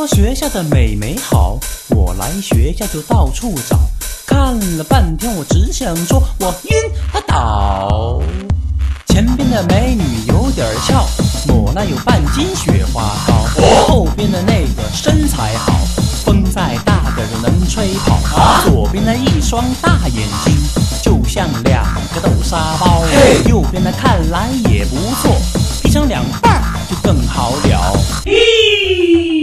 学校的美美好，我来学校就到处找，看了半天我只想说我晕倒。前边的美女有点翘，抹了有半斤雪花膏，后边的那个身材好，风再大个人能吹跑，左边的一双大眼睛就像两个豆沙包，右边的看来也不错，劈成两半就更好了。